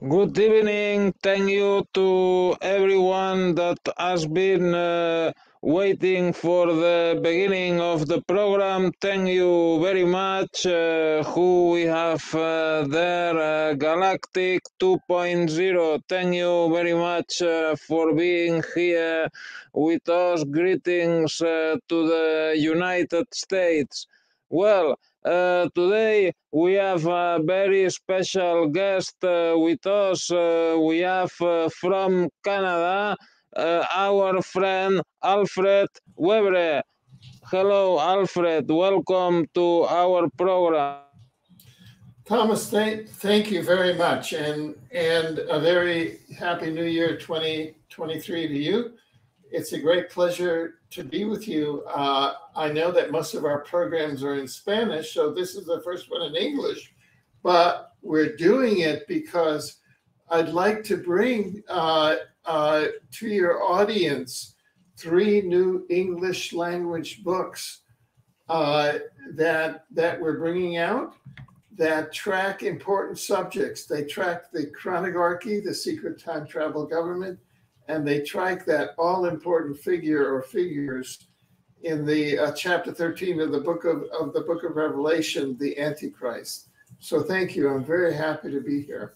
Good evening. Thank you to everyone that has been waiting for the beginning of the program. Thank you very much. Who we have there, Galactic 2.0. Thank you very much for being here with us. Greetings to the United States. Well, today we have a very special guest with us. We have from Canada our friend Alfred Webre. Hello, Alfred. Welcome to our program. Thomas, thank you very much, and a very happy New Year 2023 to you. It's a great pleasure to be with you. I know that most of our programs are in Spanish, so this is the first one in English, but we're doing it because I'd like to bring to your audience 3 new English language books that we're bringing out that track important subjects. They track the chronarchy, the secret time travel government, and they track that all-important figure or figures in the chapter 13 of the book of Revelation, the Antichrist. So thank you. I'm very happy to be here.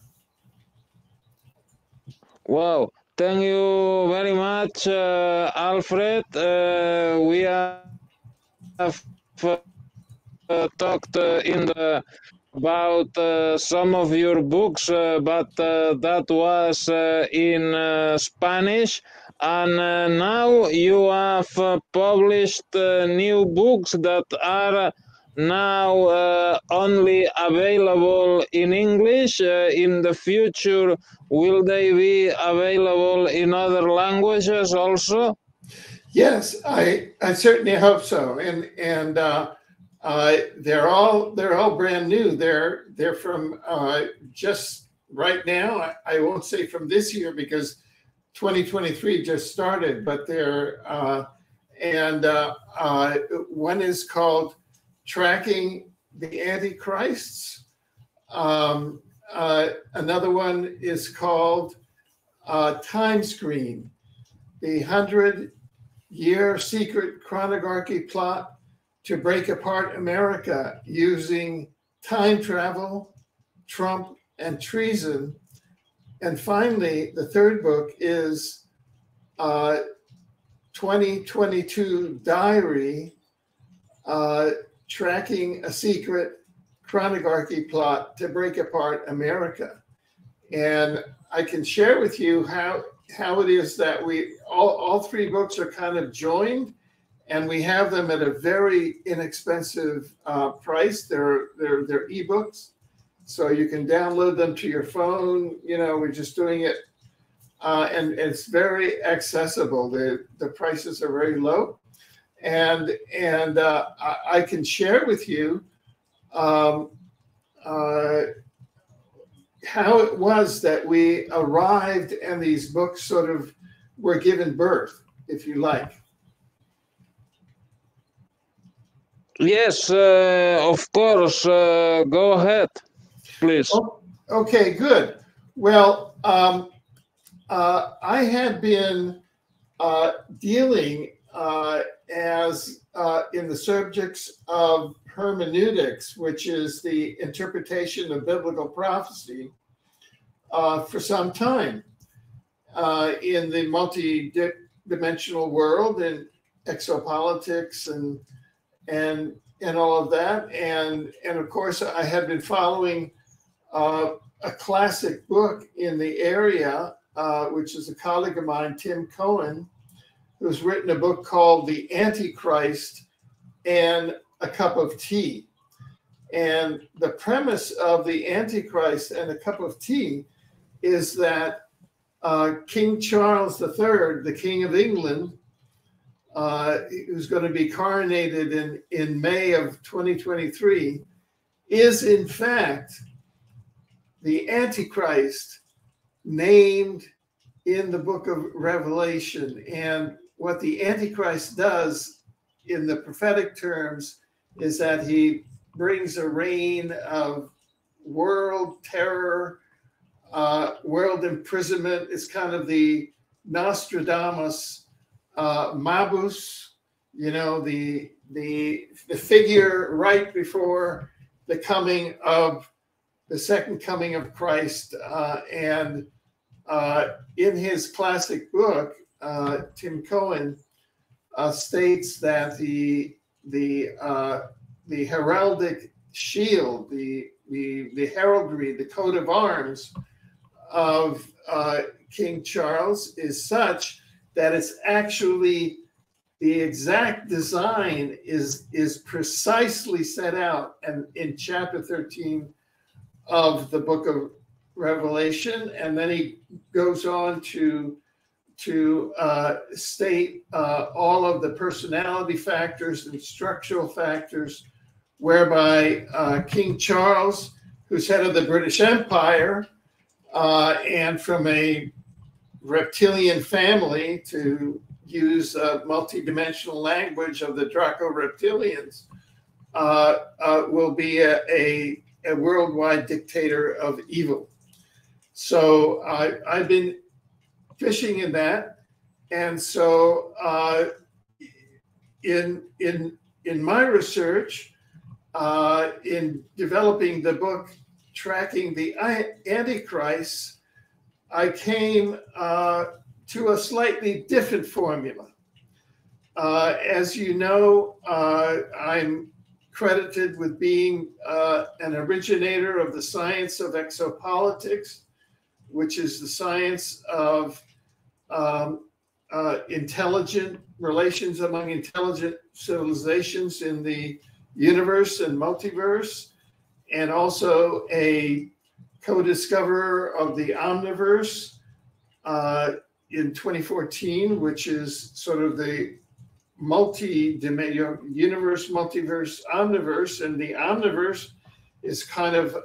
Wow. Thank you very much, Alfred. We have talked about some of your books, but that was in Spanish. And now you have published new books that are now only available in English. In the future, will they be available in other languages also? Yes, I certainly hope so. And they're all brand new. They're from just right now. I won't say from this year because 2023 just started, but one is called Tracking the Antichrists. Another one is called Time Screen, the 100-year secret chronarchy plot to break apart America using time travel, Trump, and treason. And finally, the third book is 2022 Diary, tracking a secret chronarchy plot to break apart America. And I can share with you how it is that all 3 books are kind of joined, and we have them at a very inexpensive price. They're ebooks, so you can download them to your phone. You know, we're just doing it, and it's very accessible. The prices are very low, and I can share with you how it was that we arrived and these books sort of were given birth, if you like. Yes, of course. Go ahead, please. Oh, okay, good. Well, I had been dealing as in the subjects of hermeneutics, which is the interpretation of biblical prophecy, for some time in the multi-dimensional world and exopolitics and all of that, and of course I had been following a classic book in the area, which is a colleague of mine, Tim Cohen, who's written a book called The Antichrist and a Cup of Tea. And the premise of The Antichrist and a Cup of Tea is that King Charles III, the King of England, who's going to be coronated in May of 2023, is in fact the Antichrist named in the book of Revelation. And what the Antichrist does in the prophetic terms is that he brings a reign of world terror, world imprisonment is kind of the Nostradamus Mabus, you know, the figure right before the coming of the second coming of Christ. And in his classic book, Tim Cohen states that the heraldic shield, the heraldry, the coat of arms of King Charles is such that it's actually the exact design is precisely set out and in chapter 13 of the book of Revelation, and then he goes on to state all of the personality factors and structural factors whereby King Charles, who's head of the British Empire, and from a reptilian family, to use multidimensional language of the Draco reptilians, will be a worldwide dictator of evil. So I've been fishing in that, and so in my research, in developing the book Tracking the Antichrist, I came to a slightly different formula. As you know, I'm credited with being an originator of the science of exopolitics, which is the science of intelligent relations among intelligent civilizations in the universe and multiverse, and also a co-discoverer of the Omniverse in 2014, which is sort of the universe, multiverse, omniverse. And the omniverse is kind of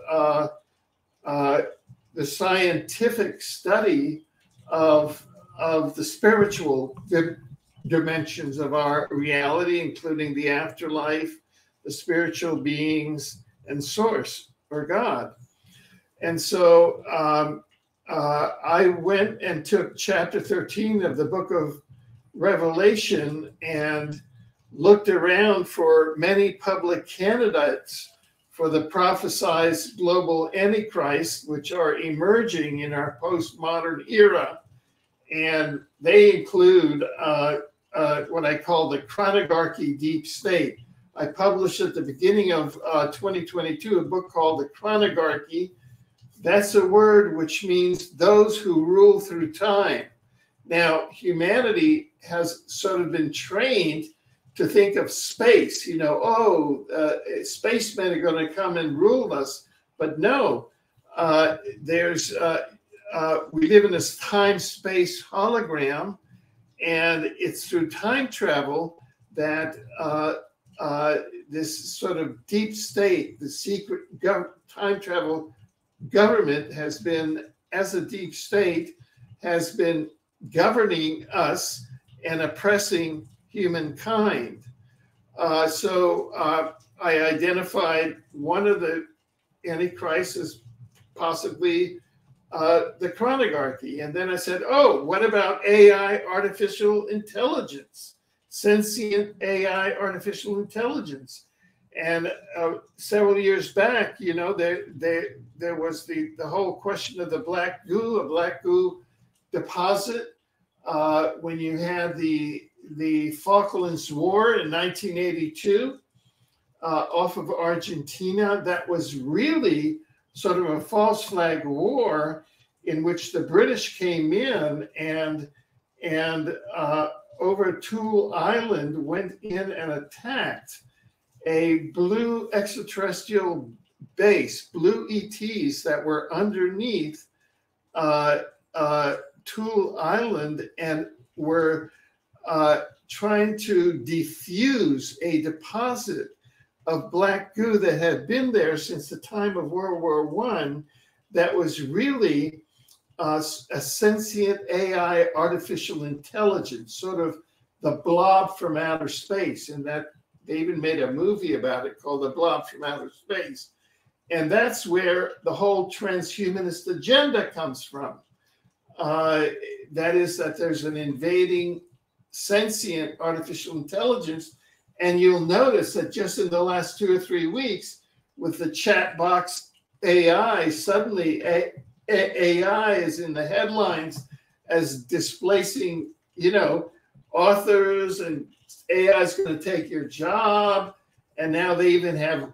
the scientific study of the spiritual dimensions of our reality, including the afterlife, the spiritual beings, and source, or God. And so I went and took chapter 13 of the book of Revelation and looked around for many public candidates for the prophesied global Antichrist, which are emerging in our postmodern era. And they include what I call the chronarchy deep state. I published at the beginning of 2022 a book called The Chronarchy. That's a word which means those who rule through time. Now, humanity has sort of been trained to think of space, you know, spacemen are going to come and rule us. But no, we live in this time-space hologram, and it's through time travel that this sort of deep state, the secret time travel government has been, as a deep state, has been governing us and oppressing humankind. So I identified one of the Antichrists as possibly the chronarchy. And then I said, oh, what about AI, artificial intelligence, sentient AI, artificial intelligence? And several years back, you know, there was the whole question of the black goo, a black goo deposit. When you had the Falklands War in 1982 off of Argentina, that was really sort of a false flag war in which the British came in and over Tool Island went in and attacked a blue extraterrestrial base, blue ETs that were underneath Tool Island, and were trying to defuse a deposit of black goo that had been there since the time of World War I, that was really a sentient AI, artificial intelligence, sort of the blob from outer space. And that they even made a movie about it called The Blob from Outer Space. And that's where the whole transhumanist agenda comes from. That is that there's an invading sentient artificial intelligence. And you'll notice that just in the last 2 or 3 weeks with the chat box AI, suddenly AI is in the headlines as displacing, authors, and AI is going to take your job. And now they even have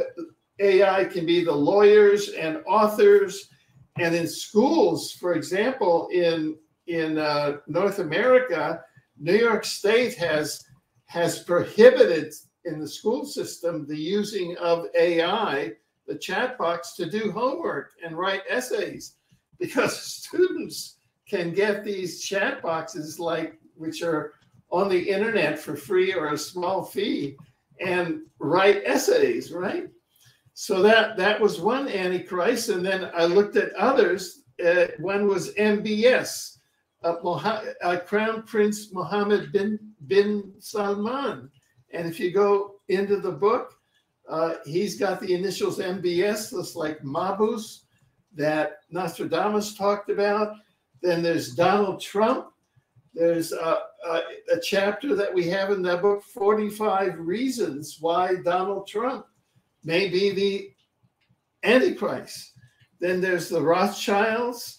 AI can be the lawyers and authors. And in schools, for example, in North America, New York State has prohibited in the school system the using of AI, the chat box, to do homework and write essays, because students can get these chat boxes which are on the internet for free or a small fee and write essays, right? So that was one Antichrist. And then I looked at others. One was MBS, Crown Prince Mohammed bin Salman. And if you go into the book, he's got the initials MBS, just like Mabus that Nostradamus talked about. Then there's Donald Trump. There's a chapter that we have in that book, 45 Reasons Why Donald Trump may be the Antichrist. Then there's the Rothschilds.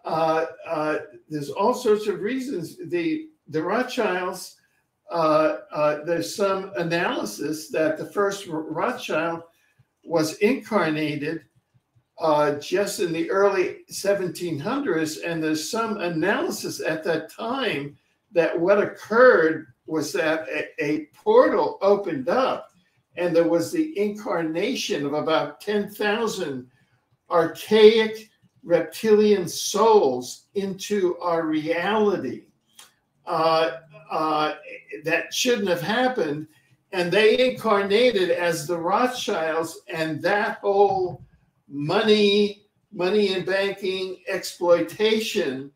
There's all sorts of reasons. The Rothschilds, there's some analysis that the first Rothschild was incarnated just in the early 1700s. And there's some analysis at that time that what occurred was that a portal opened up, and there was the incarnation of about 10,000 archaic reptilian souls into our reality. That shouldn't have happened. And they incarnated as the Rothschilds, and that whole money in banking, exploitation,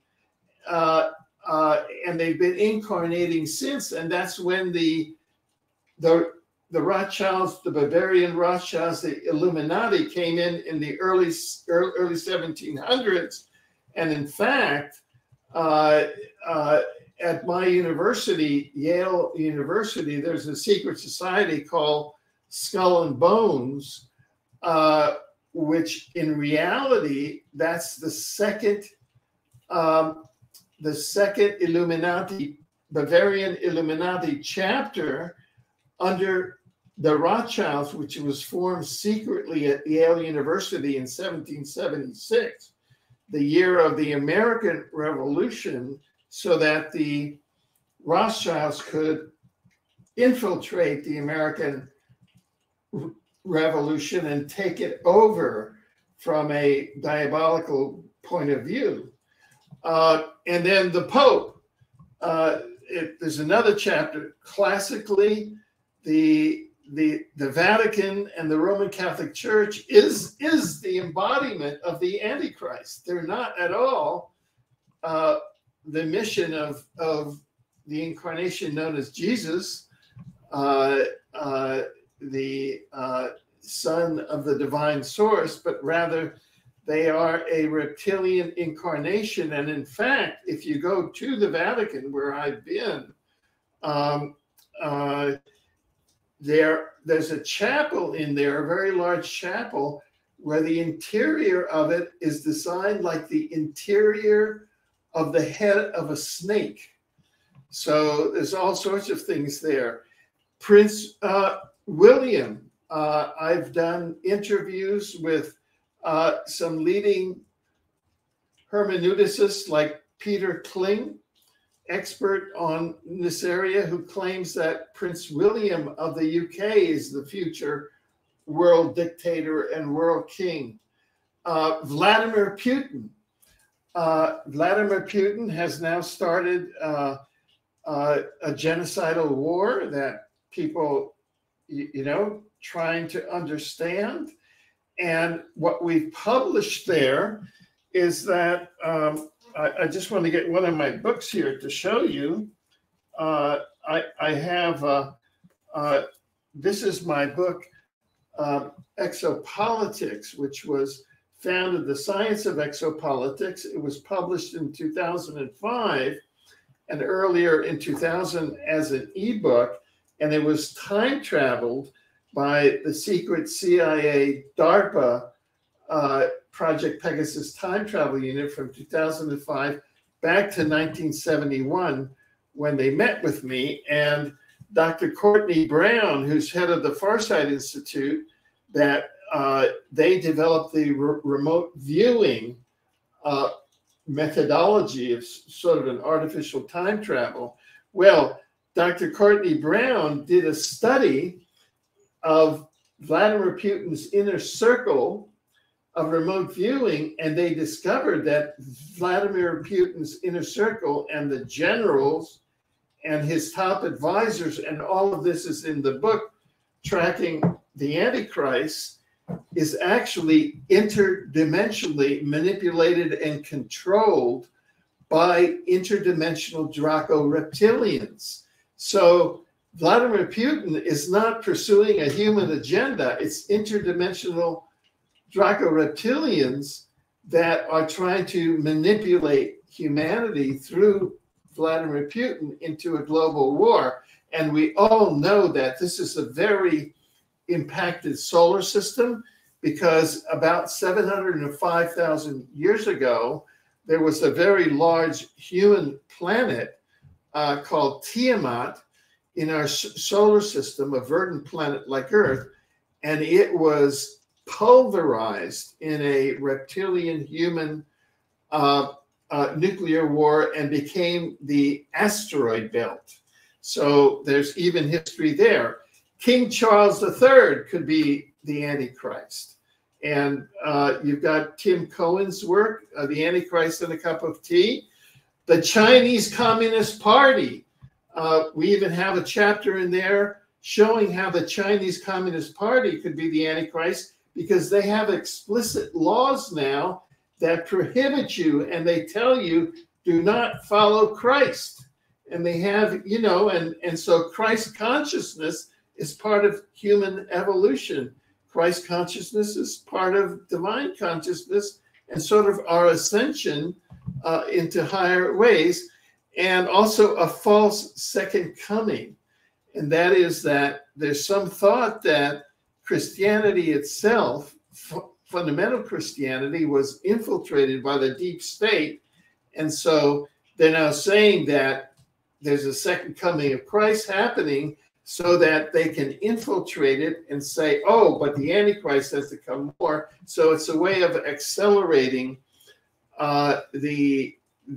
and they've been incarnating since. And that's when the Rothschilds, the Bavarian Rothschilds, the Illuminati came in the early 1700s. And in fact, at my university, Yale University, there's a secret society called Skull and Bones, which in reality, that's the second Illuminati, Bavarian Illuminati chapter under the Rothschilds, which was formed secretly at Yale University in 1776, the year of the American Revolution, so that the Rothschilds could infiltrate the American Revolution and take it over from a diabolical point of view. And then the Pope, there's another chapter. Classically, the Vatican and the Roman Catholic Church is the embodiment of the Antichrist. They're not at all the mission of the incarnation known as Jesus, the son of the divine source, but rather they are a reptilian incarnation. And in fact, if you go to the Vatican, where I've been, there's a chapel in there, a very large chapel, where the interior of it is designed like the interior of the head of a snake. So there's all sorts of things there. Prince William, I've done interviews with some leading hermeneuticists like Peter Kling, expert on this area, who claims that Prince William of the UK is the future world dictator and world king. Vladimir Putin. Vladimir Putin has now started a genocidal war that people, trying to understand. And what we've published there is that I just want to get one of my books here to show you. I have, this is my book, Exopolitics, which was founded The Science of Exopolitics. It was published in 2005 and earlier in 2000 as an ebook, and it was time traveled by the secret CIA DARPA Project Pegasus time travel unit from 2005 back to 1971 when they met with me. And Dr. Courtney Brown, who's head of the Farsight Institute, that they developed the remote viewing methodology of sort of an artificial time travel. Well, Dr. Courtney Brown did a study of Vladimir Putin's inner circle of remote viewing, and they discovered that Vladimir Putin's inner circle and the generals and his top advisors, and all of this is in the book, Tracking the Antichrist, is actually interdimensionally manipulated and controlled by interdimensional Draco reptilians. So Vladimir Putin is not pursuing a human agenda. It's interdimensional Draco reptilians that are trying to manipulate humanity through Vladimir Putin into a global war. And we all know that this is a very impacted solar system, because about 705,000 years ago, there was a very large human planet called Tiamat in our solar system, a verdant planet like Earth, and it was pulverized in a reptilian human nuclear war and became the asteroid belt. So there's even history there. King Charles III could be the Antichrist. And you've got Tim Cohen's work, The Antichrist and a Cup of Tea. The Chinese Communist Party. We even have a chapter in there showing how the Chinese Communist Party could be the Antichrist, because they have explicit laws now that prohibit you, and they tell you, do not follow Christ. And they have, you know, and so Christ consciousness is part of human evolution. Christ consciousness is part of divine consciousness and sort of our ascension into higher ways, and also a false second coming. And that is that there's some thought that Christianity itself, fundamental Christianity, was infiltrated by the deep state. And so they're now saying that there's a second coming of Christ happening, so that they can infiltrate it and say, oh, but the Antichrist has to come more. So it's a way of accelerating the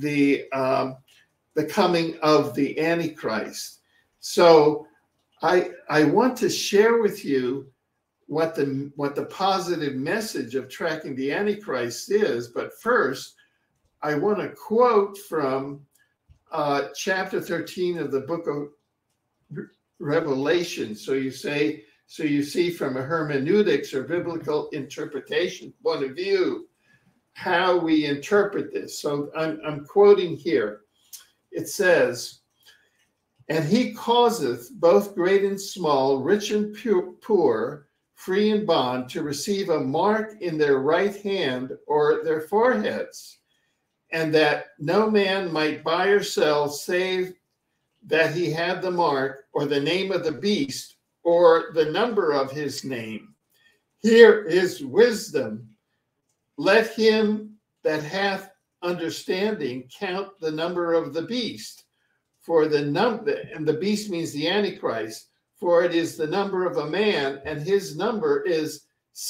coming of the Antichrist. So I want to share with you what the positive message of tracking the Antichrist is. But first, I want to quote from chapter 13 of the book of Revelation. So you see from a hermeneutics or biblical interpretation point of view how we interpret this. So I'm quoting here. It says, "And he causeth both great and small, rich and poor, free and bond, to receive a mark in their right hand or their foreheads, and that no man might buy or sell save that he had the mark or the name of the beast or the number of his name. Here is wisdom. Let him that hath understanding count the number of the beast, for the number, and the beast means the Antichrist, for it is the number of a man, and his number is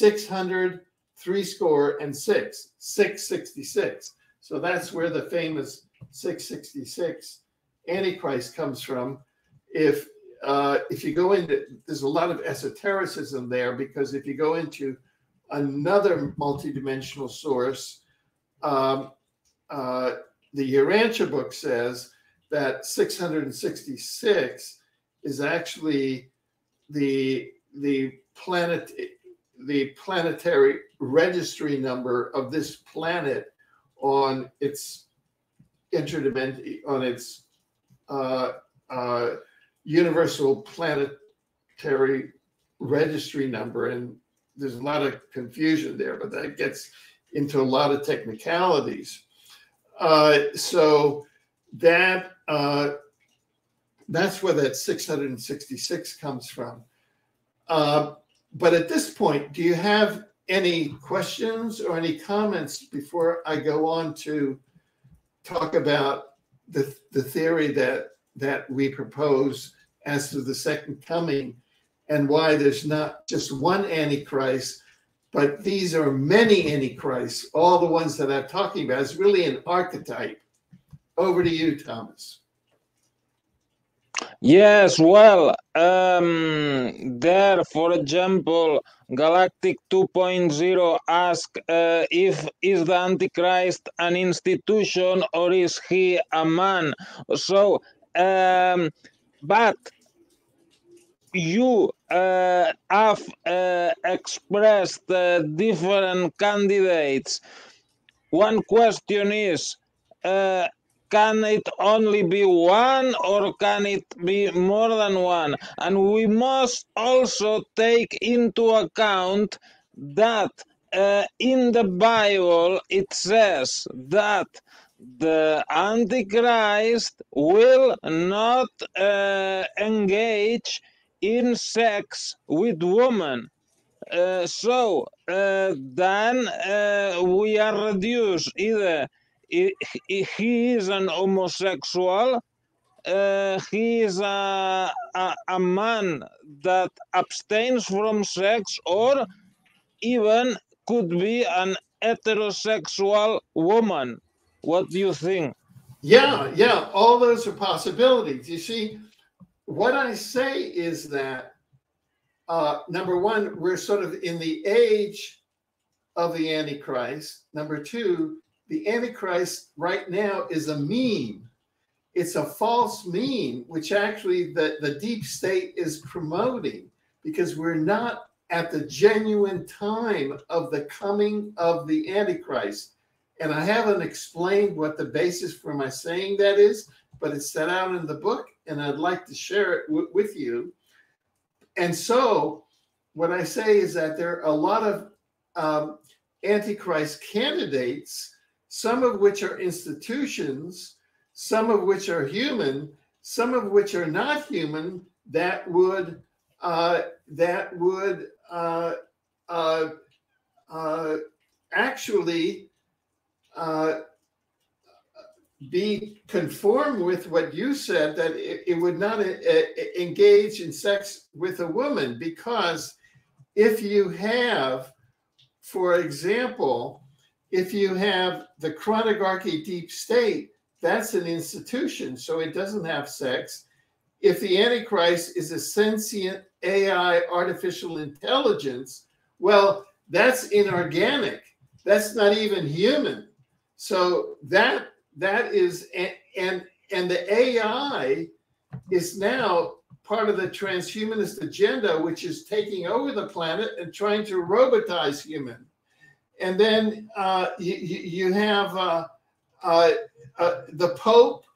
666, 666. So that's where the famous 666 Antichrist comes from. If you go into, there's a lot of esotericism there, because if you go into another multidimensional source, the Urantia book says that 666 is actually the planetary registry number of this planet on its universal planetary registry number. And there's a lot of confusion there, but that gets into a lot of technicalities. So that's where that 666 comes from. But at this point, do you have any questions or any comments before I go on to talk about the theory that we propose as to the second coming and why there's not just one Antichrist, but these are many Antichrists, all the ones that I'm talking about. It's really an archetype. Over to you, Thomas. Yes, well, there, for example, Galactic 2.0 asks if is the Antichrist an institution or is he a man? So, but you have expressed different candidates. One question is, can it only be one or can it be more than one? And we must also take into account that in the Bible it says that the Antichrist will not engage in sex with women. So then we are reduced either he is an homosexual, he is a man that abstains from sex, or even could be an heterosexual woman. What do you think? Yeah, all those are possibilities. You see, what I say is that number one, we're sort of in the age of the Antichrist. Number two, the Antichrist right now is a meme. It's a false meme, which actually the deep state is promoting, because we're not at the genuine time of the coming of the Antichrist. And I haven't explained what the basis for my saying that is, but it's set out in the book, and I'd like to share it with you. And so what I say is that there are a lot of Antichrist candidates, some of which are institutions, some of which are human, some of which are not human, that would actually be conformed with what you said, that it would not engage in sex with a woman. Because if you have, for example, if you have the Chronarchy deep state, that's an institution, so it doesn't have sex. If the Antichrist is a sentient AI, artificial intelligence, well, that's inorganic. That's not even human. So that is, and the AI is now part of the transhumanist agenda, which is taking over the planet and trying to robotize human. And then you have the Pope,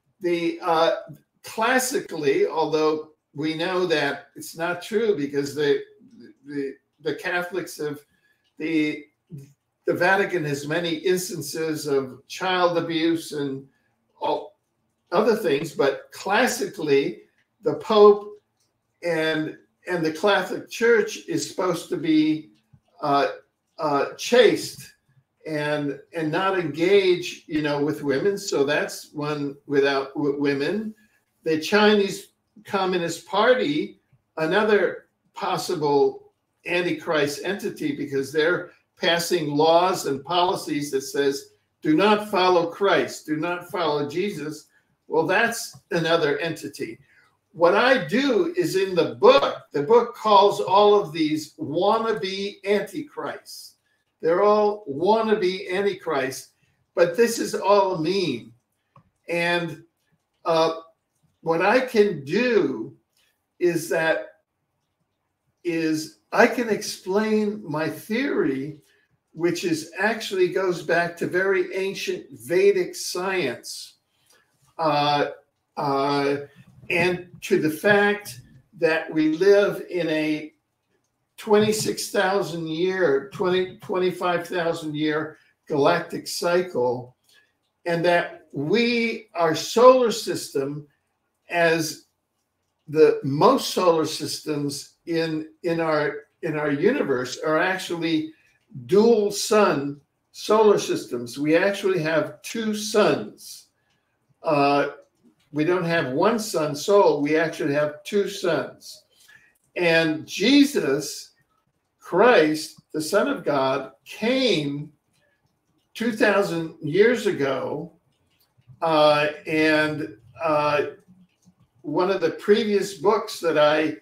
classically, although we know that it's not true, because the Catholics have, the Vatican has many instances of child abuse and all other things, but classically, the Pope and the Catholic Church is supposed to be chaste and not engage, with women. So that's one without women. The Chinese Communist Party, another possible Antichrist entity, because they're passing laws and policies that says, do not follow Christ, do not follow Jesus. Well, that's another entity. What I do is, in the book calls all of these wannabe antichrists. They're all wannabe antichrists, but this is all a meme. And what I can do is I can explain my theory, which is actually goes back to very ancient Vedic science, and to the fact that we live in 26,000 year, 25,000 year galactic cycle, and that our solar system, as the most solar systems in our universe, are actually dual sun solar systems. We actually have two suns. We don't have one sun, Sol. We actually have two suns. And Jesus Christ, the Son of God, came 2,000 years ago. And one of the previous books that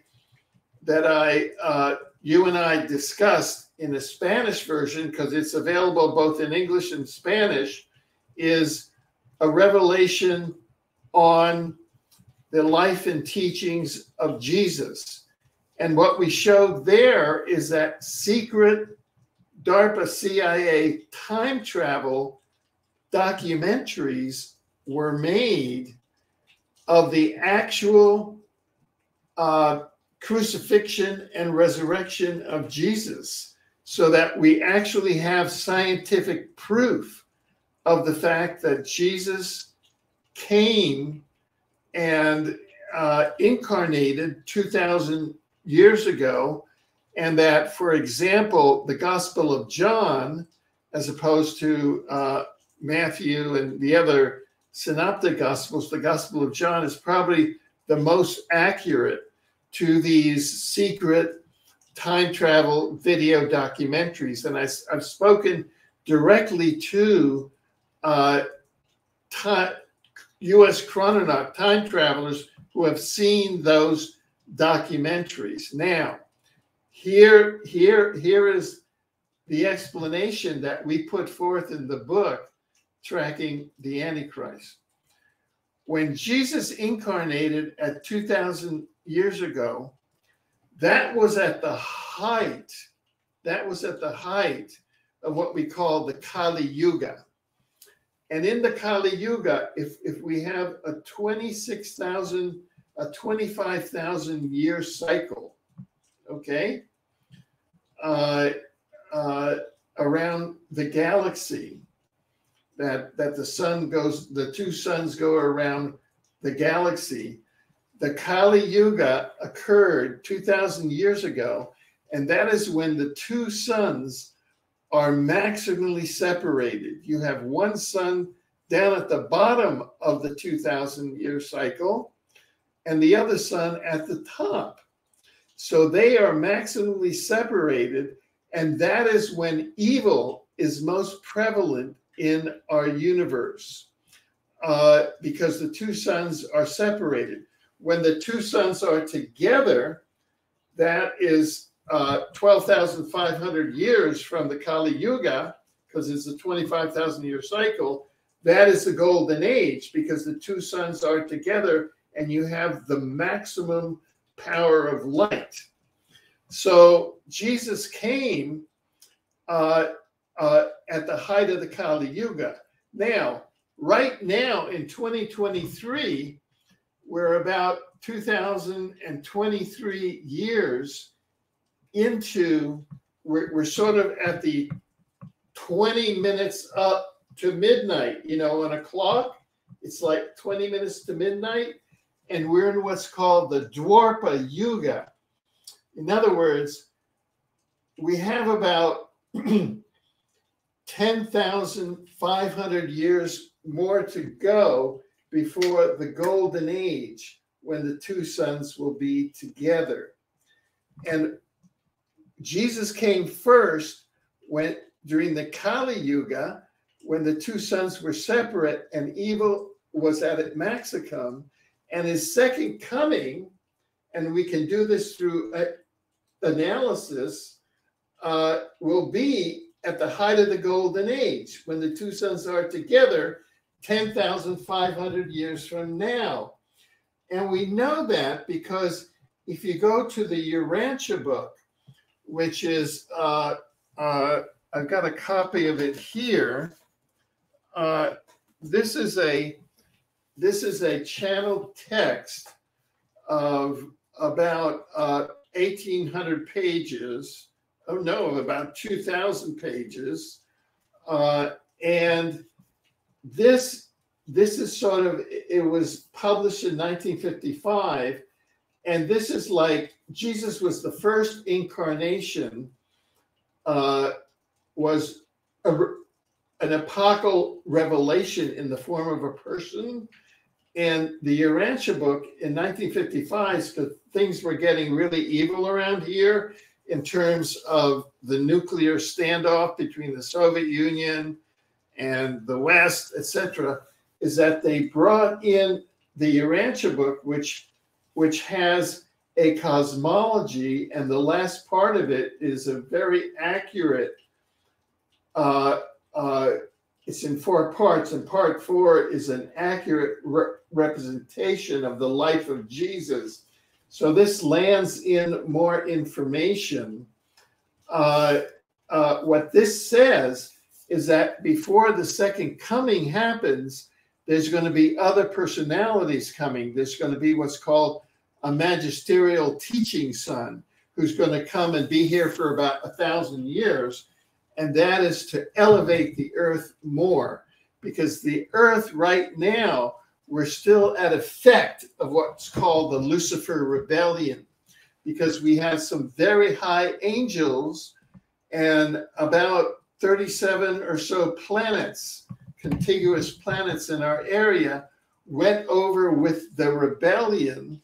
you and I discussed in the Spanish version, because it's available both in English and Spanish, is a revelation on the life and teachings of Jesus. And what we showed there is that secret DARPA CIA time travel documentaries were made of the actual crucifixion and resurrection of Jesus, so that we actually have scientific proof of the fact that Jesus came and incarnated 2,000 years ago, and that, for example, the Gospel of John, as opposed to Matthew and the other synoptic Gospels, the Gospel of John is probably the most accurate to these secret time travel video documentaries. And I've spoken directly to U.S. chrononaut time travelers who have seen those documentaries. Now, here is the explanation that we put forth in the book, Tracking the Antichrist. When Jesus incarnated at 2,000 years ago, that was at the height of what we call the Kali Yuga. And in the Kali Yuga, if we have a 25,000 year cycle, okay, around the galaxy, that the sun goes, the two suns go around the galaxy. The Kali Yuga occurred 2,000 years ago, and that is when the two suns are maximally separated. You have one sun down at the bottom of the 2,000 year cycle and the other sun at the top. So they are maximally separated, and that is when evil is most prevalent in our universe, because the two suns are separated. When the two suns are together, that is 12,500 years from the Kali Yuga, because it's a 25,000 year cycle. That is the golden age, because the two suns are together and you have the maximum power of light. So Jesus came at the height of the Kali Yuga. Now, right now in 2023, we're about 2023 years into, we're sort of at the 20 minutes up to midnight, you know, on a clock, it's like 20 minutes to midnight, and we're in what's called the Dwarpa Yuga. In other words, we have about 10,500 years more to go before the golden age, when the two suns will be together. And Jesus came first during the Kali Yuga, when the two suns were separate and evil was at its maximum. And his second coming, and we can do this through analysis, will be at the height of the golden age, when the two suns are together 10,500 years from now. And we know that because if you go to the Urantia book, which is, I've got a copy of it here. This is a channeled text of about 1,800 pages. Oh no, about 2,000 pages. And this is sort of, it was published in 1955. And this is like, Jesus was the first incarnation, was an epochal revelation in the form of a person. And the Urantia book in 1955, because things were getting really evil around here in terms of the nuclear standoff between the Soviet Union and the West, etc., is that they brought in the Urantia book, which has a cosmology, and the last part of it is a very accurate, it's in 4 parts, and part 4 is an accurate representation of the life of Jesus. So this lands in more information. What this says is that before the second coming happens, there's going to be other personalities coming. There's going to be what's called a magisterial teaching son, who's going to come and be here for about 1,000 years. And that is to elevate the earth more, because the earth right now, we're still at effect of what's called the Lucifer rebellion, because we have some very high angels and about 37 or so planets, contiguous planets in our area, went over with the rebellion.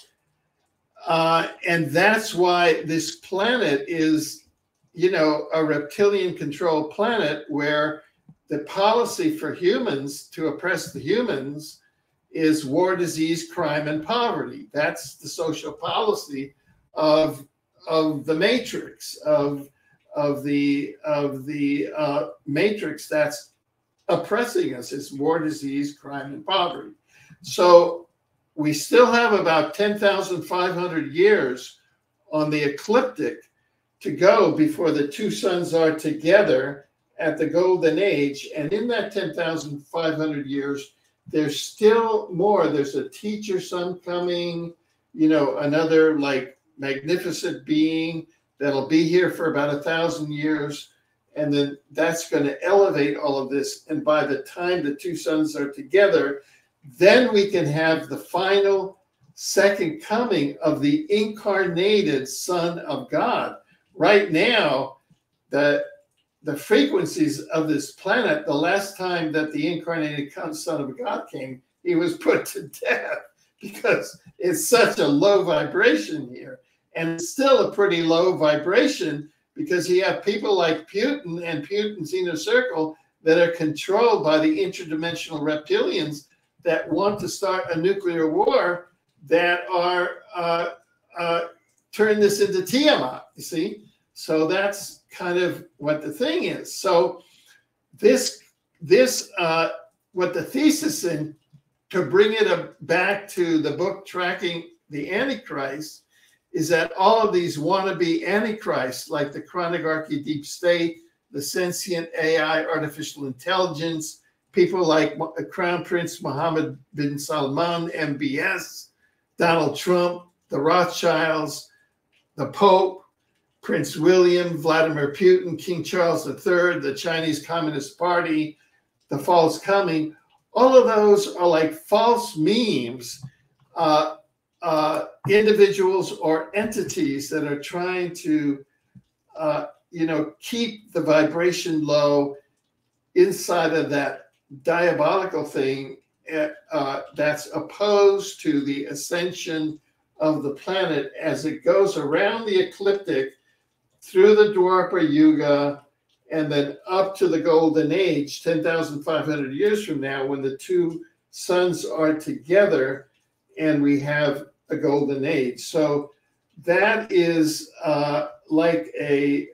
And that's why this planet is, you know, a reptilian controlled planet, where the policy for humans to oppress the humans is war, disease, crime, and poverty. That's the social policy of the matrix, of the matrix that's oppressing us. Is war, disease, crime, and poverty. So we still have about 10,500 years on the ecliptic to go before the two suns are together at the golden age. And in that 10,500 years, there's still more. There's a teacher sun coming, you know, another like magnificent being that'll be here for about 1,000 years. And then that's going to elevate all of this. And by the time the two suns are together, then we can have the final second coming of the incarnated Son of God. Right now, the frequencies of this planet, the last time that the incarnated Son of God came, he was put to death because it's such a low vibration here. And it's still a pretty low vibration because you have people like Putin and Putin's inner circle that are controlled by the interdimensional reptilians that want to start a nuclear war, that are turn this into Tiamat, you see? So that's kind of what the thing is. So what the thesis in, to bring it back to the book Tracking the Antichrist, is that all of these wannabe antichrists, like the Chronarchy Deep State, the sentient AI, artificial intelligence, people like Crown Prince Mohammed bin Salman, MBS, Donald Trump, the Rothschilds, the Pope, Prince William, Vladimir Putin, King Charles III, the Chinese Communist Party, the false coming, all of those are like false memes, individuals or entities that are trying to, keep the vibration low inside of that diabolical thing that's opposed to the ascension of the planet as it goes around the ecliptic through the Dwapara Yuga and then up to the Golden Age, 10,500 years from now, when the two suns are together and we have a Golden Age. So that is like an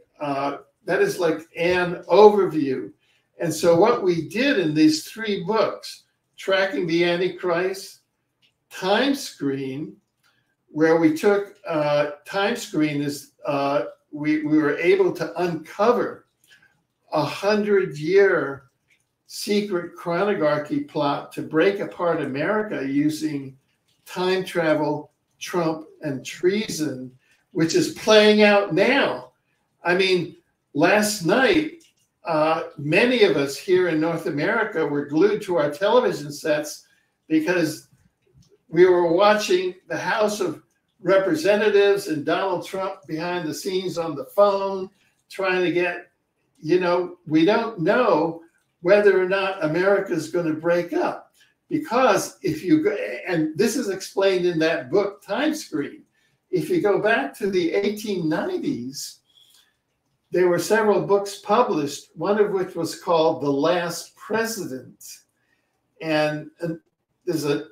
overview. And so what we did in these 3 books, Tracking the Antichrist, Time Screen, where we took Time Screen is we were able to uncover 100-year secret chronarchy plot to break apart America using time travel, Trump, and treason, which is playing out now. I mean, last night, many of us here in North America were glued to our television sets because we were watching the House of Representatives and Donald Trump behind the scenes on the phone, trying to get, we don't know whether or not America is going to break up. Because if you go, and this is explained in that book, Time Screen, if you go back to the 1890s, there were several books published, one of which was called The Last President. And the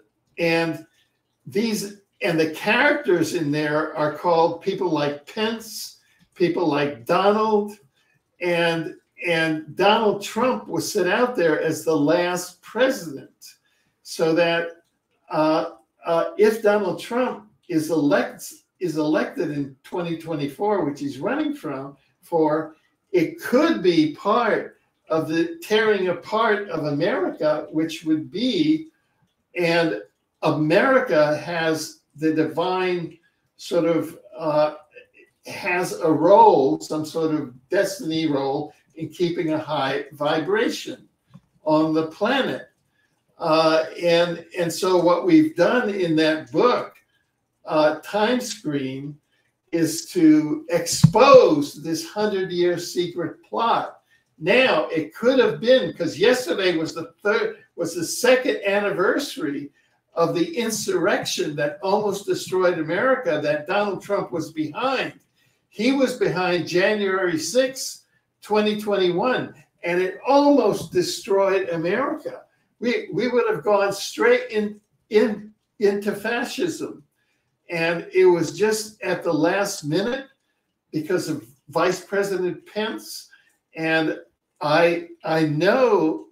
characters in there are called people like Pence, people like Donald, and Donald Trump was set out there as the last president. So that if Donald Trump is elected in 2024, which he's running for, it could be part of the tearing apart of America, which would be, and America has the divine sort of, has a role, some sort of destiny role in keeping a high vibration on the planet. And so what we've done in that book, Time Screen, is to expose this 100-year secret plot. Now, it could have been, because yesterday was the second anniversary of the insurrection that almost destroyed America, that Donald Trump was behind. He was behind January 6, 2021, and it almost destroyed America. We would have gone straight into fascism. And it was just at the last minute because of Vice President Pence. And I know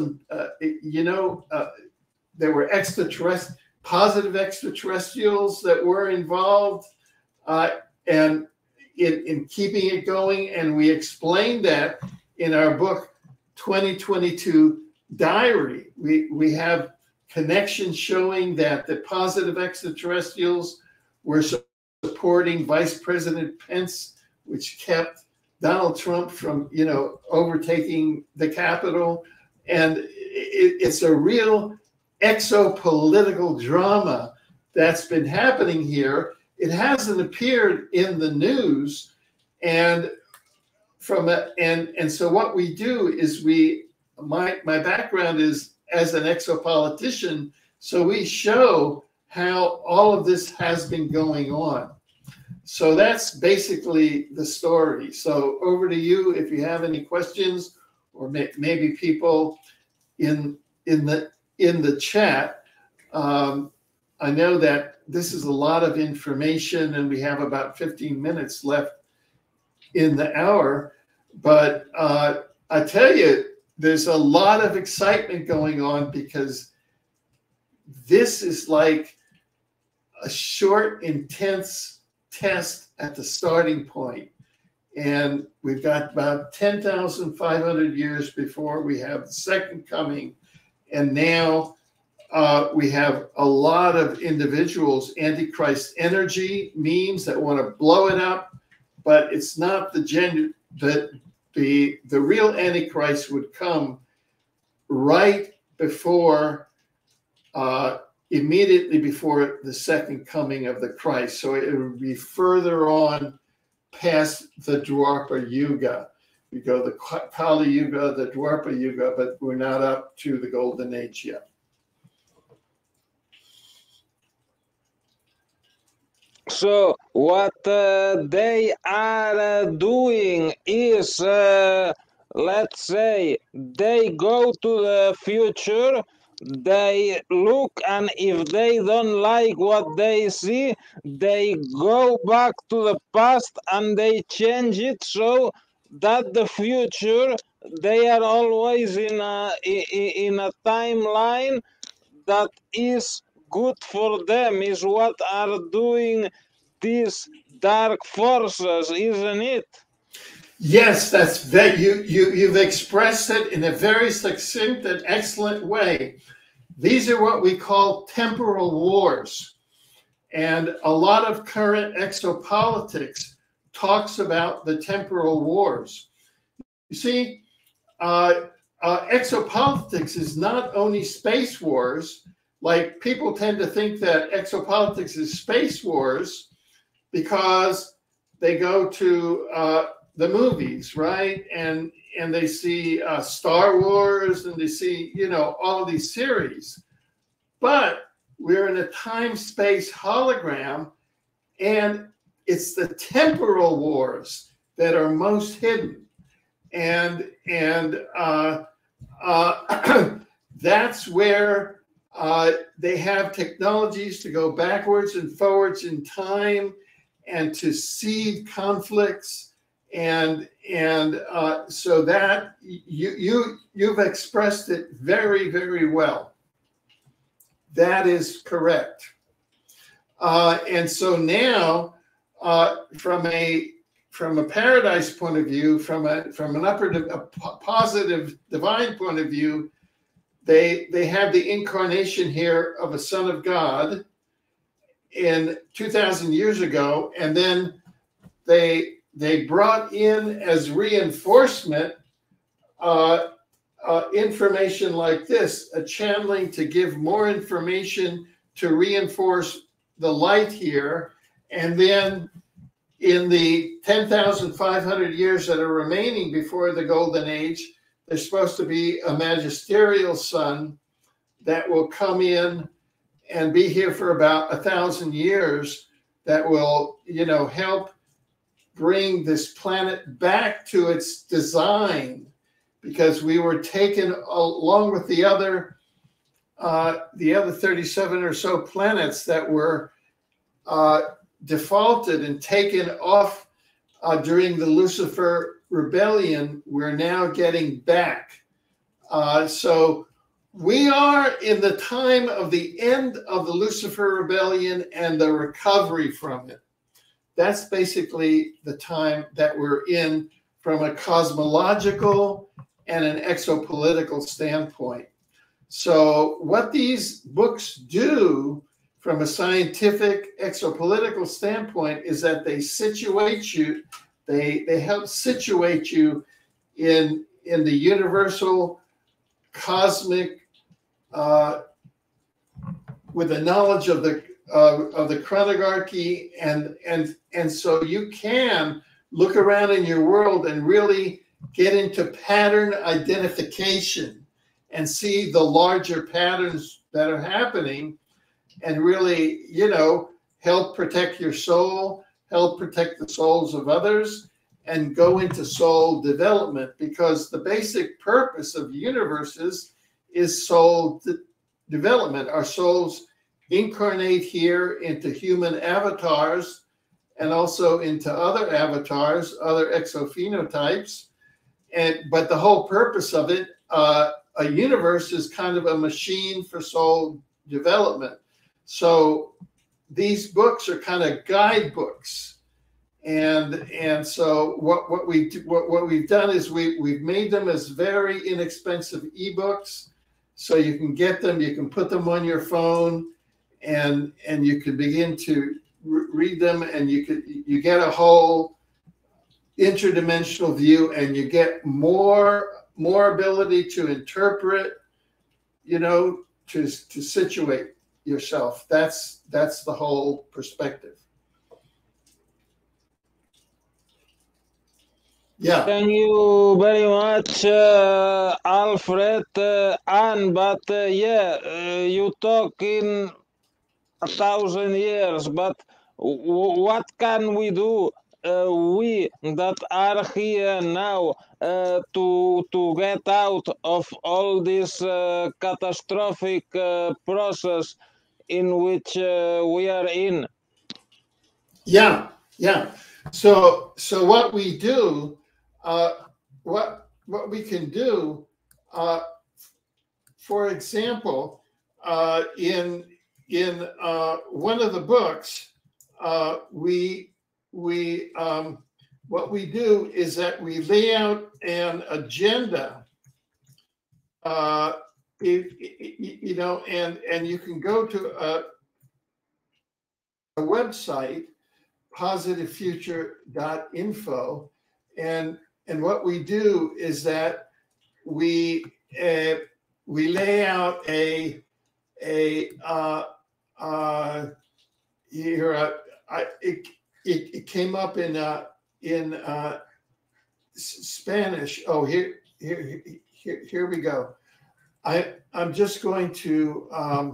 there were positive extraterrestrials that were involved and in keeping it going. And we explained that in our book, 2022 Diary. We have connections showing that the positive extraterrestrials were supporting Vice President Pence, which kept Donald Trump from, overtaking the Capitol. And it's a real exopolitical drama that's been happening here. It hasn't appeared in the news. And so what we do is my background is as an exopolitician, so we show how all of this has been going on. So that's basically the story. So over to you if you have any questions, or maybe people in the chat. I know that this is a lot of information, and we have about 15 minutes left in the hour. But I tell you, there's a lot of excitement going on because this is like a short, intense test at the starting point. And we've got about 10,500 years before we have the second coming. And now we have a lot of individuals, Antichrist energy memes that want to blow it up, but it's not the real Antichrist would come right before, immediately before the second coming of the Christ. So it would be further on past the Dwapara Yuga. We go the Kali Yuga, the Dwapara Yuga, but we're not up to the Golden Age yet. So what they are doing is, let's say, they go to the future, they look, and if they don't like what they see, they go back to the past and they change it so that the future, they are always in a timeline that is good for them, is what are doing these dark forces, isn't it? Yes, that's that. You've expressed it in a very succinct and excellent way. These are what we call temporal wars. And a lot of current exopolitics talks about the temporal wars. You see, exopolitics is not only space wars. Like, people tend to think that exopolitics is space wars because they go to the movies, right? And they see Star Wars, and they see, you know, all of these series. But we're in a time-space hologram, and it's the temporal wars that are most hidden. And that's where they have technologies to go backwards and forwards in time and to seed conflicts. And so that you've expressed it very, very well. That is correct. And so now, from a paradise point of view, from a positive divine point of view, they have the incarnation here of a Son of God in 2,000 years ago, and then they brought in as reinforcement information like this, a channeling to give more information to reinforce the light here. And then in the 10,500 years that are remaining before the Golden Age, there's supposed to be a magisterial son that will come in and be here for about 1,000 years that will, you know, help bring this planet back to its design, because we were taken along with the other 37 or so planets that were defaulted and taken off during the Lucifer rebellion. We're now getting back. So we are in the time of the end of the Lucifer rebellion and the recovery from it. That's basically the time that we're in from a cosmological and an exopolitical standpoint. So what these books do from a scientific exopolitical standpoint is that they situate you, they help situate you in the universal cosmic with the knowledge of the chronarchy, and so you can look around in your world and really get into pattern identification and see the larger patterns that are happening, and really, you know, help protect your soul, help protect the souls of others, and go into soul development, because the basic purpose of universes is soul development. Our souls incarnate here into human avatars and also into other avatars, other exophenotypes. But the whole purpose of it, a universe is kind of a machine for soul development. So these books are kind of guidebooks. And so what we've done is we've made them as very inexpensive ebooks, so you can get them, you can put them on your phone, and you can begin to read them, and you get a whole interdimensional view, and you get more ability to interpret, you know, to situate yourself. That's the whole perspective. Yeah. Thank you very much, Alfred. You talk in 1,000 years, but what can we do, we that are here now, to get out of all this catastrophic process in which we are in? Yeah. So what we do, what we can do, for example, in one of the books, what we do is that we lay out an agenda, you know, and you can go to a website, positivefuture.info, and what we do is that we lay out here. It came up in Spanish. Oh, here we go. I'm just going to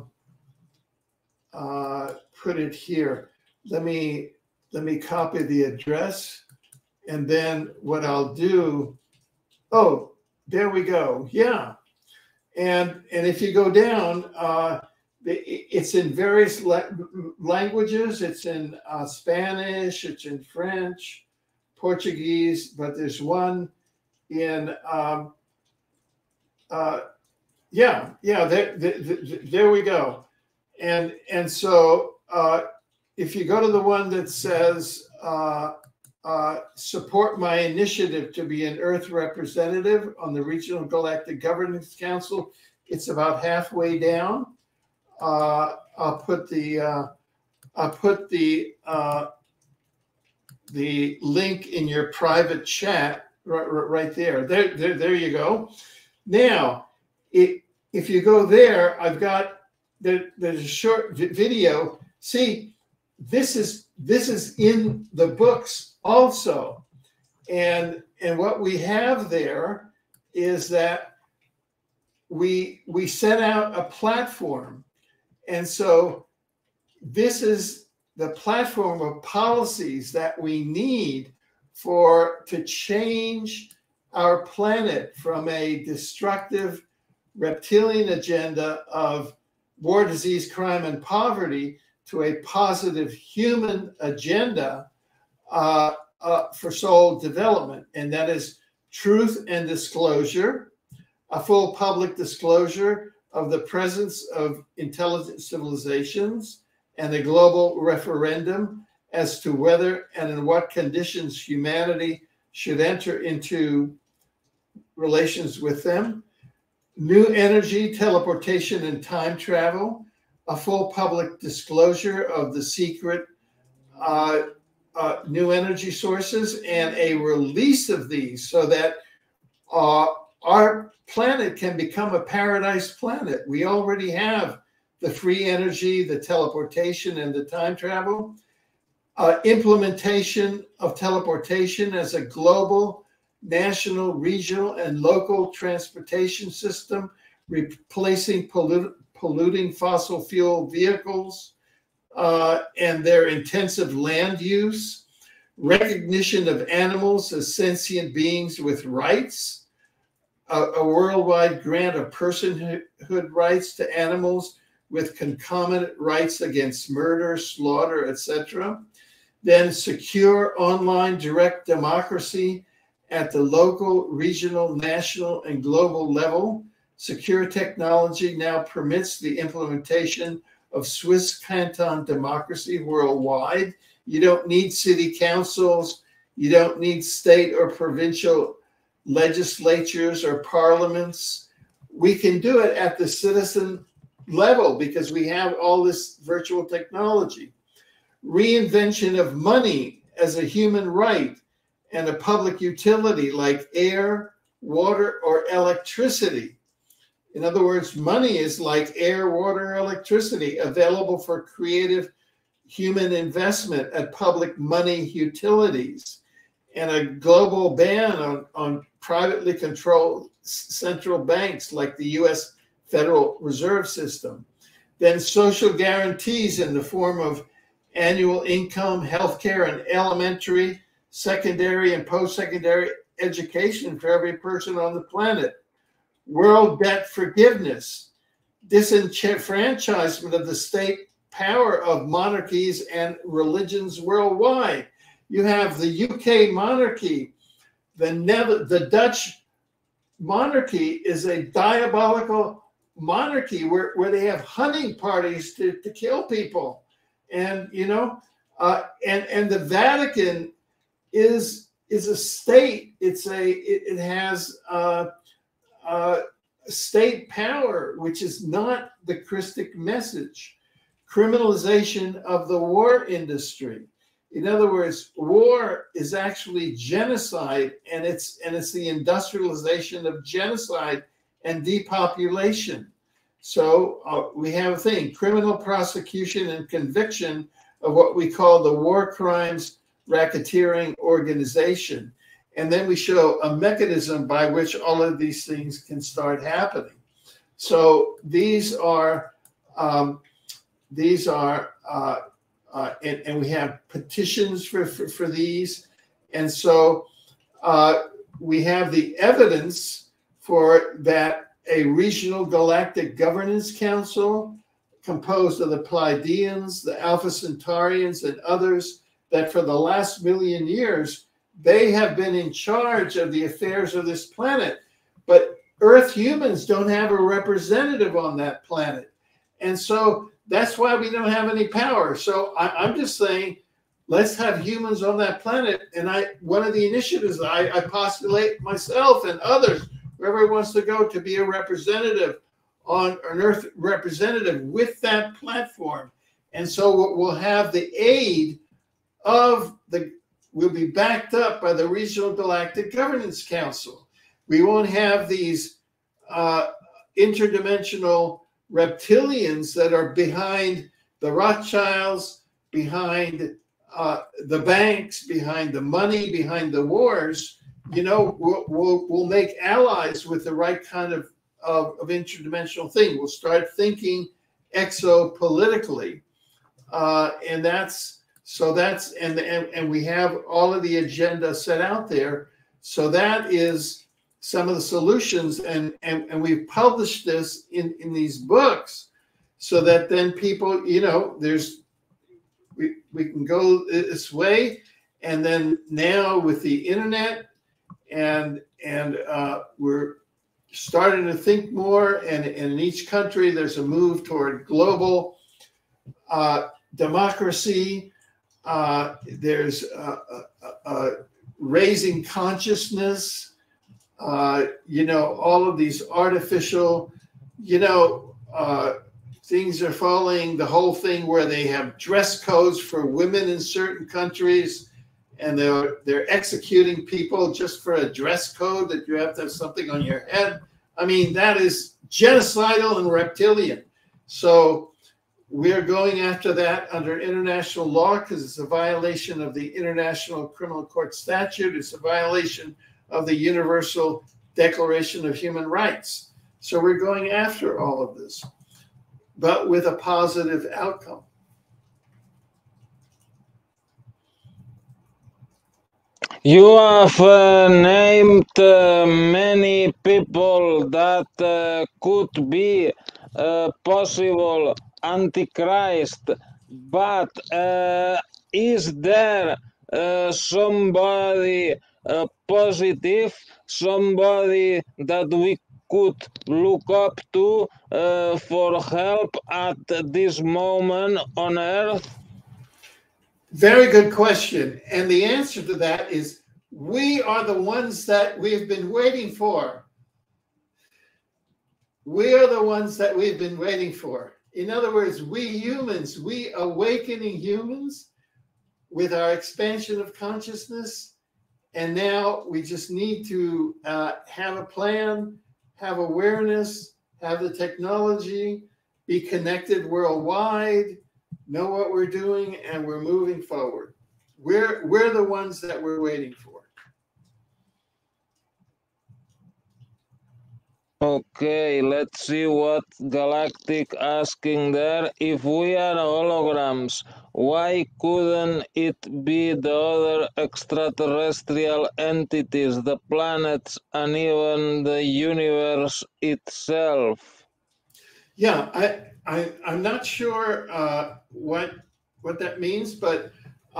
put it here. Let me copy the address, and then what I'll do. Oh, there we go. Yeah, and if you go down, it's in various languages. It's in Spanish. It's in French, Portuguese, but there's one in there we go. And so if you go to the one that says support my initiative to be an Earth representative on the Regional Galactic Governance Council, it's about halfway down. I'll put the link in your private chat right there. There you go. Now, if you go there, I've got there's a short video. See, this is in the books also, and what we have there is that we set out a platform, and so this is the platform of policies that we need to change our planet from a destructive reptilian agenda of war, disease, crime, and poverty to a positive human agenda for soul development. And that is truth and disclosure, a full public disclosure of the presence of intelligent civilizations, and a global referendum as to whether and in what conditions humanity should enter into relations with them. New energy, teleportation, and time travel, a full public disclosure of the secret new energy sources, and a release of these so that our planet can become a paradise planet. We already have the free energy, the teleportation, and the time travel. Implementation of teleportation as a global, national, regional, and local transportation system, replacing polluting fossil fuel vehicles and their intensive land use, recognition of animals as sentient beings with rights, a worldwide grant of personhood rights to animals with concomitant rights against murder, slaughter, etc. Then secure online direct democracy at the local, regional, national, and global level. Secure technology now permits the implementation of Swiss canton democracy worldwide. You don't need city councils. You don't need state or provincial legislatures or parliaments. We can do it at the citizen level because we have all this virtual technology. Reinvention of money as a human right and a public utility like air, water, or electricity. In other words, money is like air, water, electricity, available for creative human investment at public money utilities, and a global ban on privately controlled central banks like the US Federal Reserve System. Then social guarantees in the form of annual income, healthcare, and elementary, secondary, and post-secondary education for every person on the planet. World debt forgiveness, disenfranchisement of the state power of monarchies and religions worldwide. You have the UK monarchy, the Dutch monarchy is a diabolical monarchy where they have hunting parties to kill people. And, you know, and the Vatican is a state. It has state power, which is not the Christic message. criminalization of the war industry. In other words, war is actually genocide, and it's the industrialization of genocide and depopulation. So we have a thing, criminal prosecution and conviction of what we call the war crimes racketeering organization. And then we show a mechanism by which all of these things can start happening. So these are, and we have petitions for these. And so we have the evidence for that a regional galactic governance council composed of the Pleiadians, the Alpha Centaurians, and others, that for the last million years, they have been in charge of the affairs of this planet. But Earth humans don't have a representative on that planet. And so that's why we don't have any power. So I'm just saying, let's have humans on that planet. And one of the initiatives I postulate myself and others, whoever wants to go, to be a representative on an Earth representative with that platform. And so we'll have the aid of we'll be backed up by the Regional Galactic Governance Council. We won't have these interdimensional reptilians that are behind the Rothschilds, behind the banks, behind the money, behind the wars. You know, we'll make allies with the right kind of interdimensional thing. We'll start thinking exopolitically, and we have all of the agenda set out there. So that is some of the solutions, and we've published this in these books, so that then people, you know, we can go this way, and then now with the internet. And we're starting to think more, and in each country there's a move toward global democracy. There's raising consciousness. You know, all of these artificial, you know, things are following the whole thing where they have dress codes for women in certain countries. And they're executing people just for a dress code that you have to have something on your head. I mean, that is genocidal and reptilian. So we're going after that under international law because it's a violation of the International Criminal Court Statute. It's a violation of the Universal Declaration of Human Rights. So we're going after all of this, but with a positive outcome. You have named many people that could be possible Antichrist, but is there somebody positive, somebody that we could look up to for help at this moment on Earth? Very good question. And the answer to that is we are the ones that we've been waiting for. We are the ones that we've been waiting for. In other words, we humans, we awakening humans with our expansion of consciousness. And now we just need to have a plan, have awareness, have the technology, be connected worldwide, know what we're doing, and we're moving forward. We're the ones that we're waiting for. Okay, let's see what Galactic asking there. If we are holograms, why couldn't it be the other extraterrestrial entities, the planets, and even the universe itself? Yeah, I'm not sure what that means, but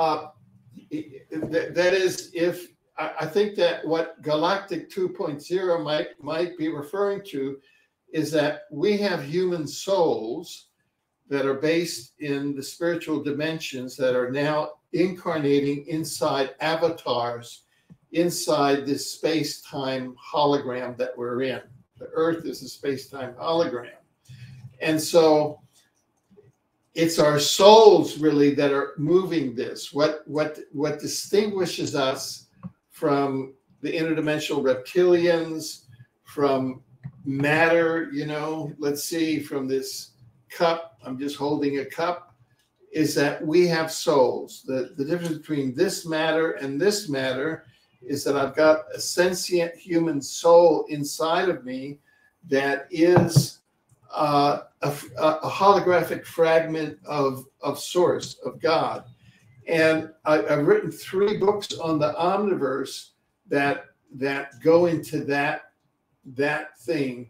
that is, if I think that what Galactic 2.0 might be referring to is that we have human souls that are based in the spiritual dimensions that are now incarnating inside avatars, inside this space-time hologram that we're in. The Earth is a space-time hologram. And so it's our souls really that are moving this. What distinguishes us from the interdimensional reptilians, from matter, you know, let's see, from this cup, I'm just holding a cup, is that we have souls. The difference between this matter and this matter is that I've got a sentient human soul inside of me that is a holographic fragment of source, of God. And I've written 3 books on the Omniverse that go into that thing.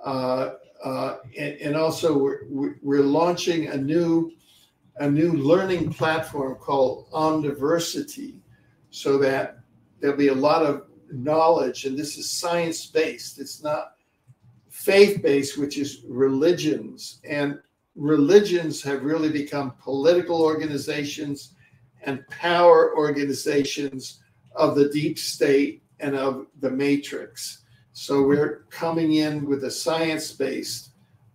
And also we're launching a new learning platform called Omniversity, so that there'll be a lot of knowledge, and this is science-based. It's not faith-based, which is religions. And religions have really become political organizations and power organizations of the deep state and of the matrix. So we're coming in with a science-based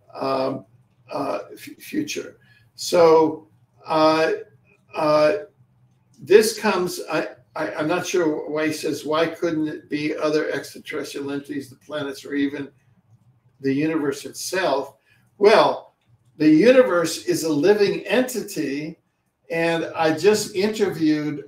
future. So this comes, I'm not sure why he says, why couldn't it be other extraterrestrial entities, the planets, or even the universe itself? Well, the universe is a living entity, and I just interviewed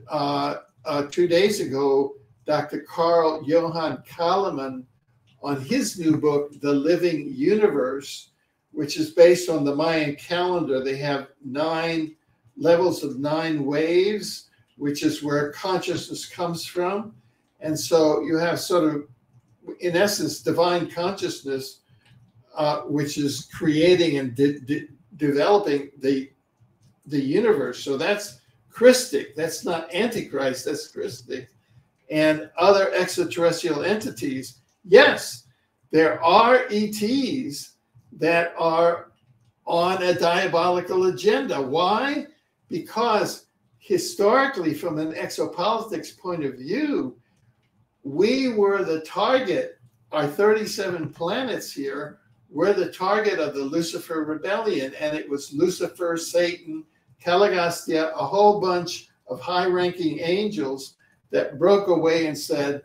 2 days ago Dr. Carl Johan Kalaman on his new book, The Living Universe, which is based on the Mayan calendar. They have 9 levels of 9 waves, which is where consciousness comes from. And so you have sort of, in essence, divine consciousness, which is creating and developing the universe. So that's Christic. That's not Antichrist, that's Christic. And other extraterrestrial entities, yes, there are ETs that are on a diabolical agenda. Why? Because historically, from an exopolitics point of view, we were the target. Our 37 planets here were the target of the Lucifer rebellion, and it was Lucifer, Satan, Caligastia, a whole bunch of high-ranking angels that broke away and said,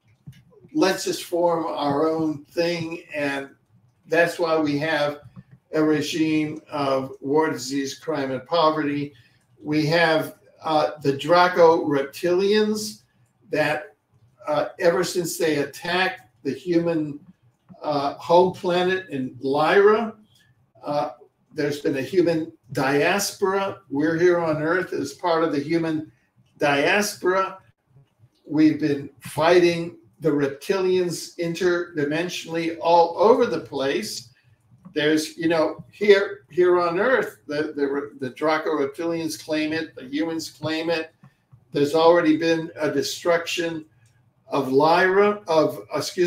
let's just form our own thing. And that's why we have a regime of war, disease, crime, and poverty. We have the Draco reptilians that ever since they attacked the human home planet in Lyra, there's been a human diaspora. We're here on Earth as part of the human diaspora. We've been fighting the reptilians interdimensionally all over the place. There's, you know, here on Earth, the Draco reptilians claim it, the humans claim it. There's already been a destruction of Lyra, of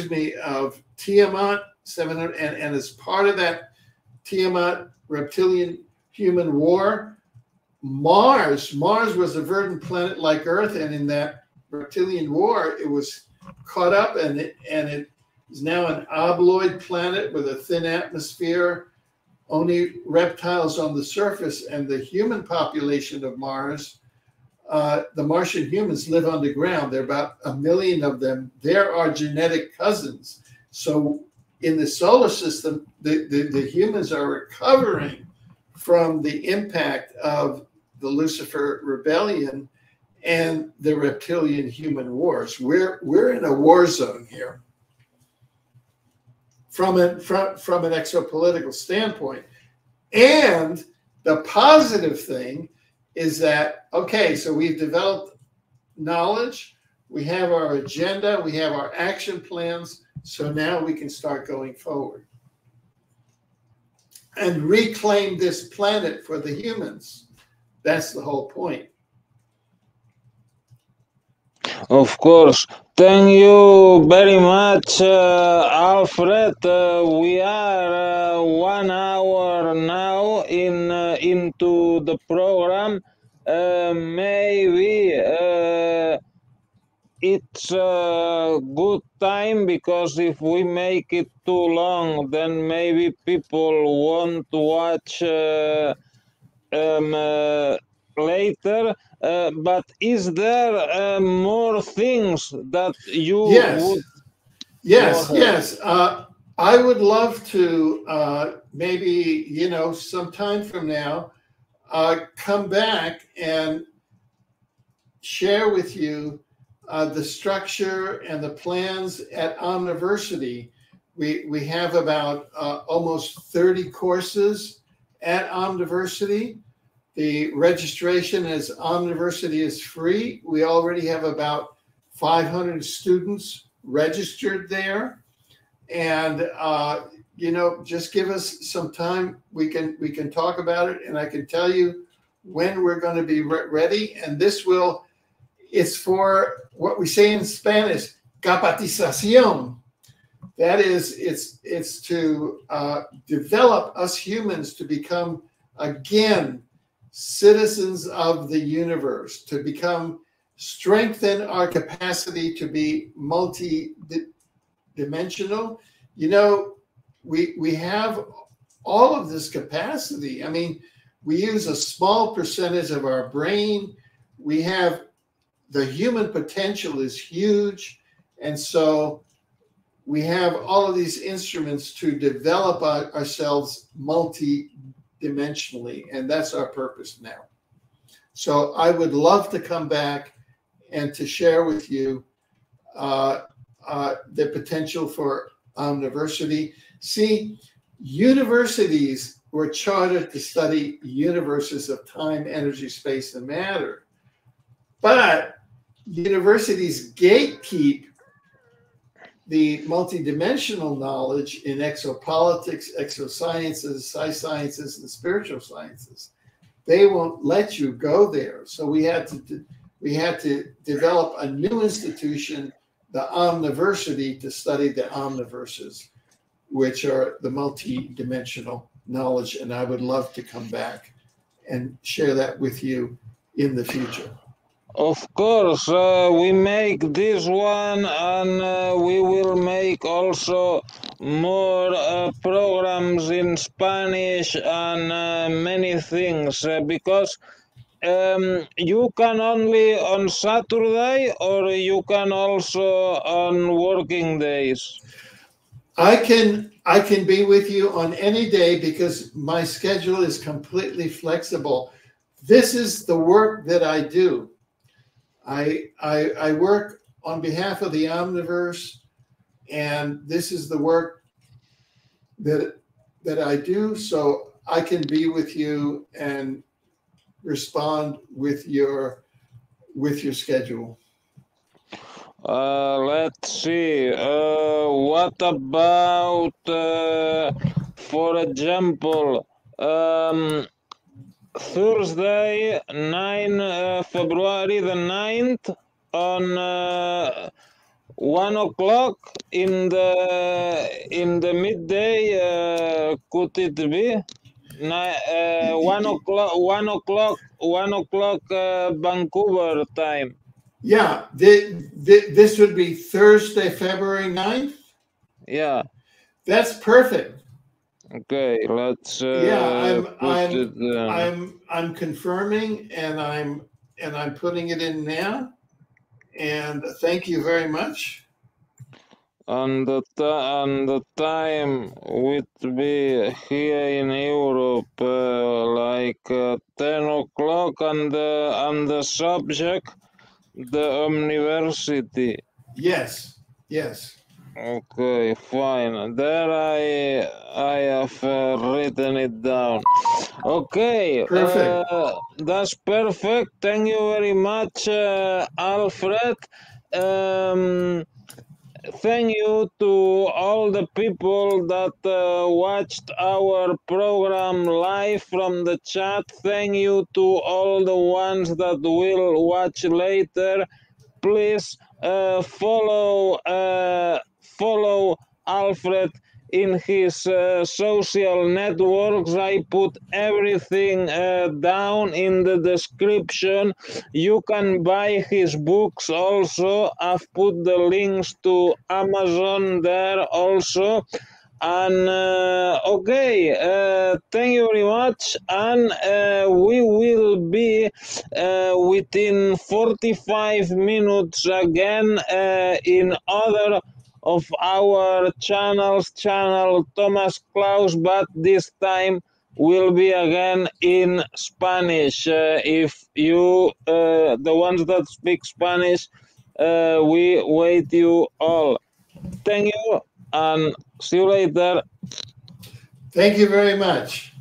Tiamat 700, and as part of that Tiamat reptilian human war, Mars was a verdant planet like Earth, and in that reptilian war, it was caught up, and it is now an obloid planet with a thin atmosphere, only reptiles on the surface, and the human population of Mars, the Martian humans live underground. There are about 1 million of them. They're our genetic cousins. So in the solar system, the humans are recovering from the impact of the Lucifer rebellion and the reptilian human wars. We're in a war zone here from an exopolitical standpoint. And the positive thing is that, okay, so we've developed knowledge, we have our agenda, we have our action plans, so now we can start going forward and reclaim this planet for the humans. That's the whole point. Of course. Thank you very much, Alfred. We are 1 hour now into the program. Maybe it's a good time, because if we make it too long, then maybe people want to watch later. But is there more things that you Yes, would? yes, Go ahead. yes. I would love to maybe, some time from now, come back and share with you the structure and the plans at Omniversity. We have about almost 30 courses at Omniversity. The registration as Omniversity is free. We already have about 500 students registered there. And just give us some time. We can talk about it, and I can tell you when we're going to be ready. And it's for what we say in Spanish, capacitación. That is, it's to develop us humans to become, again, citizens of the universe, to strengthen our capacity to be multi-dimensional. We have all of this capacity. I mean, we use a small percentage of our brain. The human potential is huge. And so we have all of these instruments to develop ourselves multi-dimensionally. And that's our purpose now. So I would love to come back and to share with you the potential for Omniversity. See, universities were chartered to study universes of time, energy, space, and matter. But universities gatekeep the multidimensional knowledge in exopolitics, exosciences, sciences, and spiritual sciences. They won't let you go there. So we had to develop a new institution, the Omniversity, to study the omniverses, which are the multi-dimensional knowledge. And I would love to come back and share that with you in the future. Of course, we make this one, and we will make also more programs in Spanish and many things, because you can only on Saturday, or you can also on working days. I can be with you on any day because my schedule is completely flexible. This is the work that I do. I work on behalf of the Omniverse, and this is the work that I do. So I can be with you and respond with your schedule. Let's see. What about, for example, Thursday, February the 9th on 1 o'clock in the midday, could it be? 1 o'clock Vancouver time. Yeah, this would be Thursday, February 9th? Yeah. That's perfect. Okay, let's I'm confirming, and I'm putting it in now. And thank you very much. And the time would be here in Europe like 10 o'clock, and the subject, the Omniversity. Yes. Okay, fine. There I have written it down. Okay, perfect. That's perfect. Thank you very much, Alfred. Thank you to all the people that watched our program live from the chat. Thank you to all the ones that will watch later. Please follow Alfred in his social networks. I put everything down in the description. You can buy his books also. I've put the links to Amazon there also. And okay, thank you very much. And we will be within 45 minutes again in other of our channel Thomas Klaus, but this time will be again in Spanish. If you, the ones that speak Spanish, we wait you all. Thank you and see you later. Thank you very much.